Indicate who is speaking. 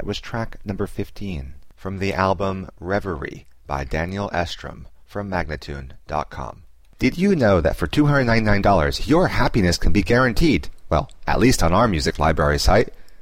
Speaker 1: was track number 15 from the album Reverie by Daniel Estrom from Magnatune.com. Did you know that for $299 your happiness can be guaranteed? Well, at least on our music library site.